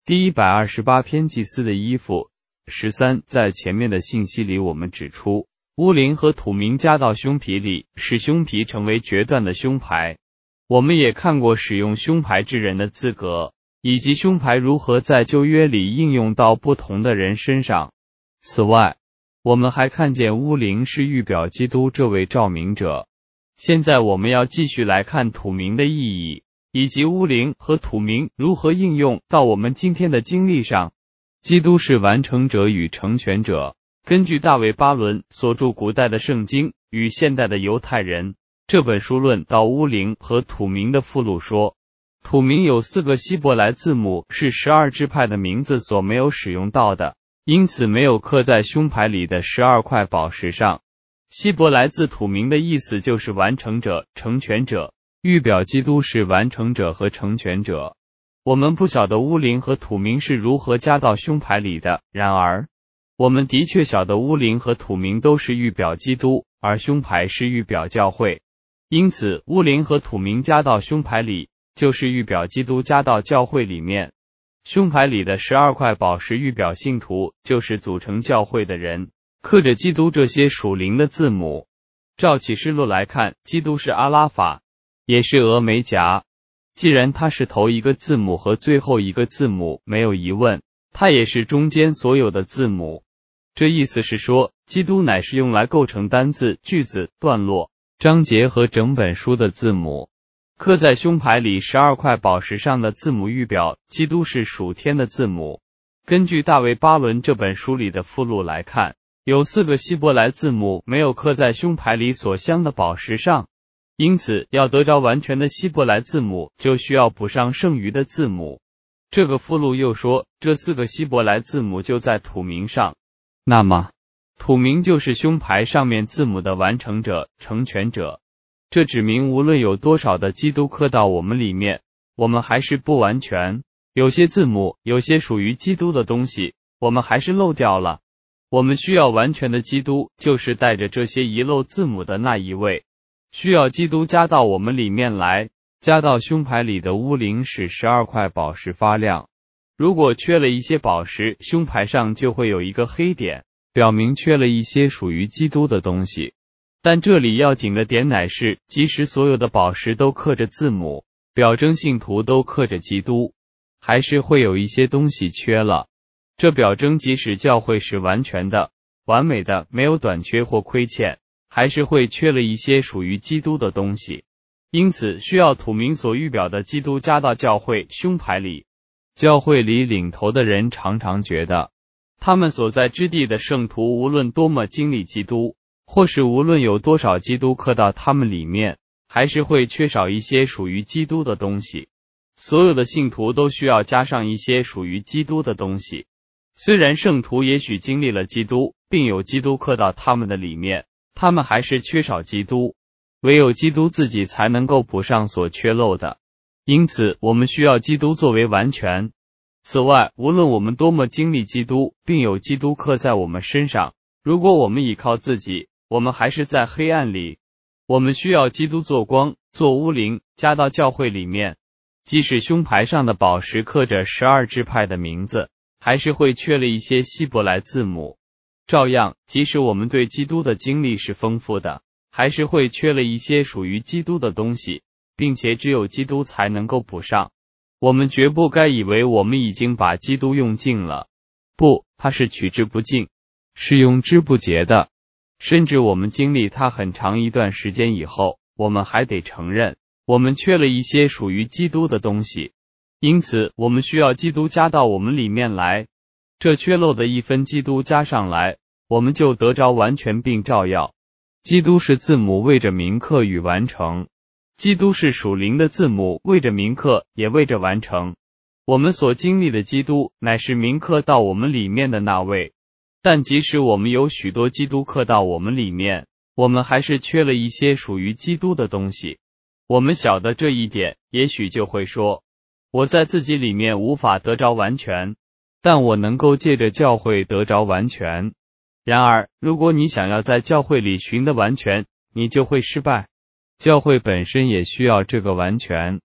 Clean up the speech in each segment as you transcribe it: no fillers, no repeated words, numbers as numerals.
第128篇祭司的衣服。13在前面的信息里我们指出，乌灵和土明加到胸皮里，使胸皮成为决断的胸牌。我们也看过使用胸牌之人的资格，以及胸牌如何在旧约里应用到不同的人身上。此外，我们还看见乌灵是预表基督这位照明者。现在我们要继续来看土明的意义，以及乌灵和土明如何应用到我们今天的经历上。基督是完成者与成全者。根据大卫·巴伦所著古代的圣经与现代的犹太人这本书论到乌灵和土明的附录说，土明有4个希伯来字母，是12支派的名字所没有使用到的，因此没有刻在胸牌里的12块宝石上。希伯来字土明的意思就是完成者、成全者，预表基督是完成者和成全者。我们不晓得乌灵和土明是如何加到胸牌里的，然而我们的确晓得乌灵和土明都是预表基督，而胸牌是预表教会。因此乌灵和土明加到胸牌里，就是预表基督加到教会里面。胸牌里的12块宝石预表信徒，就是组成教会的人，刻着基督这些属灵的字母。照启示录来看，基督是阿拉法，也是俄梅戛。既然他是头一个字母和最后一个字母，没有疑问，他也是中间所有的字母。这意思是说，基督乃是用来构成单字、句子、段落、章节和整本书的字母。刻在胸牌里12块宝石上的字母预表基督是属天的字母。根据大卫·巴伦这本书里的附录来看，有4个希伯来字母没有刻在胸牌里所镶的宝石上，因此要得着完全的希伯来字母，就需要补上剩余的字母。这个附录又说，这4个希伯来字母就在土明上。那么土明就是胸牌上面字母的完成者、成全者。这指明无论有多少的基督刻到我们里面，我们还是不完全。有些字母，有些属于基督的东西，我们还是漏掉了。我们需要完全的基督，就是带着这些遗漏字母的那一位。需要基督加到我们里面来。加到胸牌里的乌灵使12块宝石发亮。如果缺了一些宝石，胸牌上就会有一个黑点，表明缺了一些属于基督的东西。但这里要紧的点乃是，即使所有的宝石都刻着字母，表征信徒都刻着基督，还是会有一些东西缺了。这表征即使教会是完全的、完美的，没有短缺或亏欠，还是会缺了一些属于基督的东西。因此需要土明所预表的基督加到教会胸牌里。教会里领头的人常常觉得，他们所在之地的圣徒无论多么经历基督，或是无论有多少基督刻到他们里面，还是会缺少一些属于基督的东西。所有的信徒都需要加上一些属于基督的东西。虽然圣徒也许经历了基督，并有基督刻到他们的里面，他们还是缺少基督。唯有基督自己才能够补上所缺漏的。因此我们需要基督作为完全。此外，无论我们多么经历基督，并有基督刻在我们身上，如果我们倚靠自己，我们还是在黑暗里。我们需要基督做光，做乌灵，加到教会里面。即使胸牌上的宝石刻着12支派的名字，还是会缺了一些希伯来字母。照样，即使我们对基督的经历是丰富的，还是会缺了一些属于基督的东西，并且只有基督才能够补上。我们绝不该以为我们已经把基督用尽了。不，他是取之不尽，是用之不竭的。甚至我们经历他很长一段时间以后，我们还得承认，我们缺了一些属于基督的东西。因此，我们需要基督加到我们里面来。这缺漏的一分基督加上来，我们就得着完全并照耀。基督是字母，为着铭刻与完成。基督是属灵的字母，为着铭刻，也为着完成。我们所经历的基督，乃是铭刻到我们里面的那位。但即使我们有许多基督刻到我们里面，我们还是缺了一些属于基督的东西。我们晓得这一点，也许就会说，我在自己里面无法得着完全，但我能够借着教会得着完全。然而，如果你想要在教会里寻得完全，你就会失败。教会本身也需要这个完全。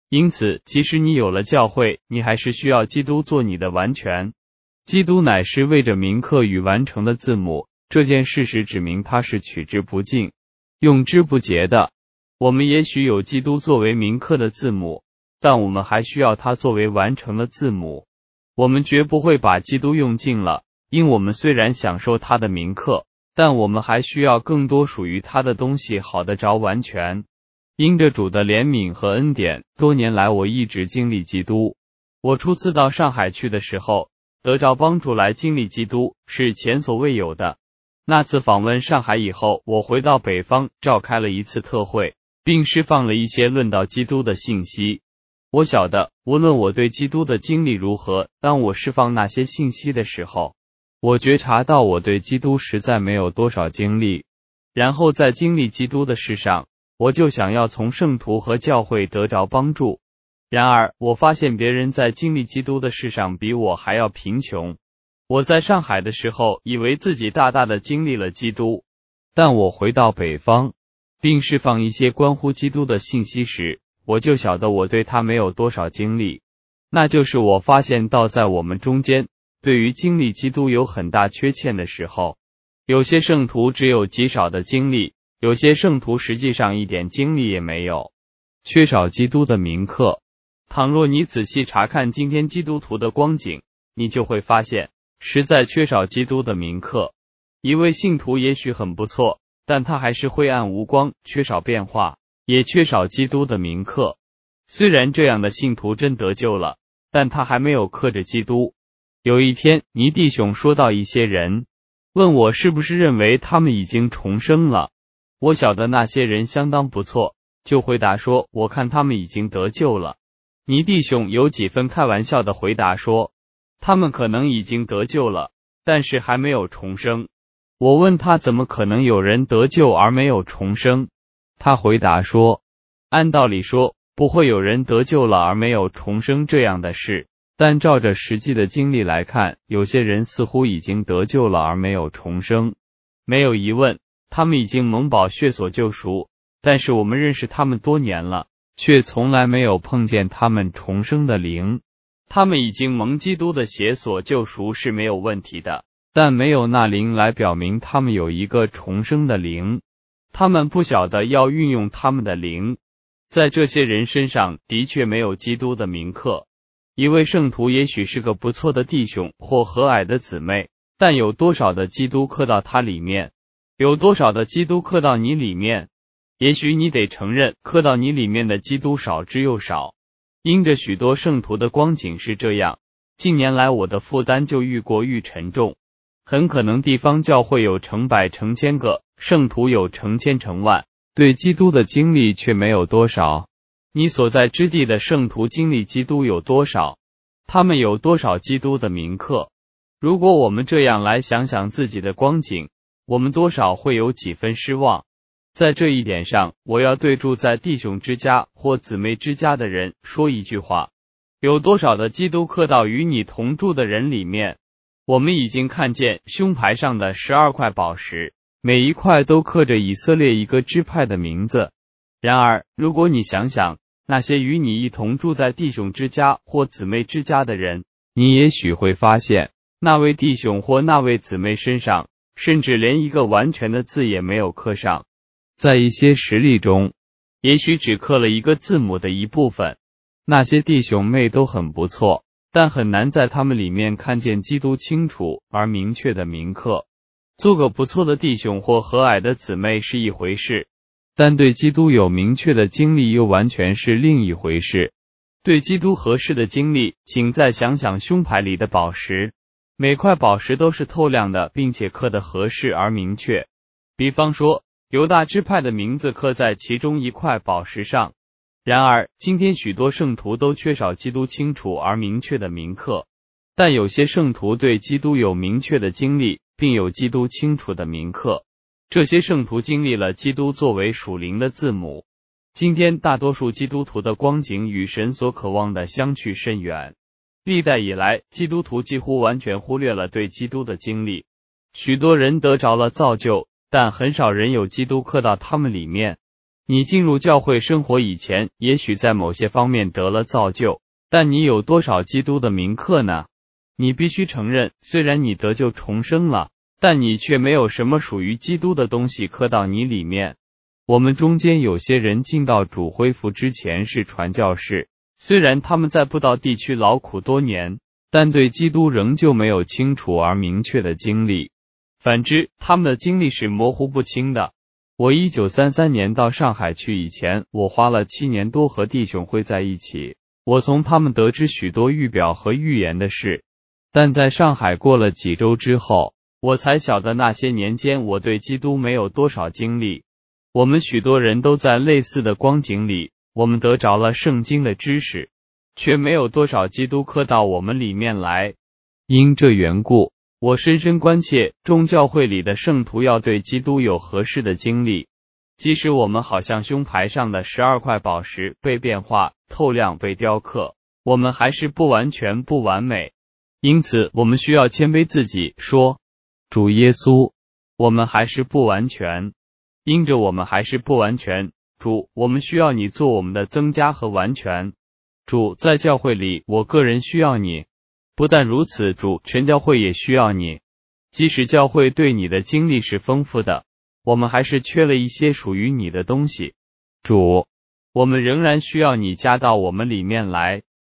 因此，即使你有了教会，你还是需要基督做你的完全。基督乃是为着铭刻与完成的字母，这件事实指明他是取之不尽、用之不竭的。我们也许有基督作为铭刻的字母，但我们还需要他作为完成的字母。我们绝不会把基督用尽了，因我们虽然享受他的铭刻，但我们还需要更多属于他的东西，好得着完全。因着主的怜悯和恩典，多年来我一直经历基督。我初次到上海去的时候，得着帮助来经历基督，是前所未有的。那次访问上海以后，我回到北方，召开了一次特会，并释放了一些论到基督的信息。我晓得，无论我对基督的经历如何，当我释放那些信息的时候，我觉察到我对基督实在没有多少经历。然后在经历基督的事上，我就想要从圣徒和教会得着帮助。然而，我发现别人在经历基督的事上比我还要贫穷。我在上海的时候，以为自己大大的经历了基督，但我回到北方，并释放一些关乎基督的信息时，我就晓得我对他没有多少经历。那就是我发现到在我们中间，对于经历基督有很大缺欠的时候，有些圣徒只有极少的经历，有些圣徒实际上一点经历也没有，缺少基督的铭刻。倘若你仔细查看今天基督徒的光景，你就会发现，实在缺少基督的铭刻。一位信徒也许很不错，但他还是灰暗无光，缺少变化，也缺少基督的铭刻。虽然这样的信徒真得救了，但他还没有刻着基督。有一天，尼弟兄说到一些人，问我是不是认为他们已经重生了。我晓得那些人相当不错，就回答说，我看他们已经得救了。尼弟兄有几分开玩笑的回答说，他们可能已经得救了，但是还没有重生。我问他怎么可能有人得救而没有重生？他回答说，按道理说，不会有人得救了而没有重生这样的事，但照着实际的经历来看，有些人似乎已经得救了而没有重生。没有疑问，他们已经蒙宝血所救赎，但是我们认识他们多年了，却从来没有碰见他们重生的灵。他们已经蒙基督的血所救赎是没有问题的，但没有那灵来表明他们有一个重生的灵。他们不晓得要运用他们的灵。在这些人身上的确没有基督的铭刻。一位圣徒也许是个不错的弟兄或和蔼的姊妹，但有多少的基督刻到他里面？有多少的基督刻到你里面？也许你得承认，刻到你里面的基督少之又少。因着许多圣徒的光景是这样，近年来我的负担就愈过愈沉重。很可能地方教会有成百成千个，圣徒有成千成万，对基督的经历却没有多少。你所在之地的圣徒经历基督有多少？他们有多少基督的铭刻？如果我们这样来想想自己的光景，我们多少会有几分失望。在这一点上，我要对住在弟兄之家或姊妹之家的人说一句话：有多少的基督刻到与你同住的人里面？我们已经看见胸牌上的12块宝石，每一块都刻着以色列一个支派的名字。然而，如果你想想那些与你一同住在弟兄之家或姊妹之家的人，你也许会发现，那位弟兄或那位姊妹身上，甚至连一个完全的字也没有刻上。在一些实例中，也许只刻了一个字母的一部分。那些弟兄妹都很不错，但很难在他们里面看见基督清楚而明确的铭刻。做个不错的弟兄或和蔼的姊妹是一回事，但对基督有明确的经历又完全是另一回事。对基督合适的经历，请再想想胸牌里的宝石，每块宝石都是透亮的，并且刻得合适而明确。比方说，犹大支派的名字刻在其中一块宝石上。然而，今天许多圣徒都缺少基督清楚而明确的铭刻，但有些圣徒对基督有明确的经历，并有基督清楚的铭刻。这些圣徒经历了基督作为属灵的字母。今天大多数基督徒的光景与神所渴望的相去甚远。历代以来，基督徒几乎完全忽略了对基督的经历。许多人得着了造就，但很少人有基督刻到他们里面。 你进入教会生活以前，也许在某些方面得了造就，但你有多少基督的铭刻呢？你必须承认，虽然你得救重生了，但你却没有什么属于基督的东西刻到你里面。我们中间有些人进到主恢复之前是传教士，虽然他们在布道地区劳苦多年，但对基督仍旧没有清楚而明确的经历。反之，他们的经历是模糊不清的。我1933年到上海去以前，我花了7年多和弟兄会在一起，我从他们得知许多预表和预言的事，但在上海过了几周之后，我才晓得那些年间我对基督没有多少经历。我们许多人都在类似的光景里，我们得着了圣经的知识，却没有多少基督刻到我们里面来。因这缘故，我深深关切众教会里的圣徒要对基督有合适的经历。即使我们好像胸牌上的12块宝石被变化、透亮、被雕刻，我们还是不完全、不完美。因此，我们需要谦卑自己，说：主耶稣，我们还是不完全。因着我们还是不完全，主，我们需要你做我们的增加和完全。主，在教会里，我个人需要你。不但如此，主，全教会也需要你。即使教会对你的经历是丰富的，我们还是缺了一些属于你的东西。主，我们仍然需要你加到我们里面来。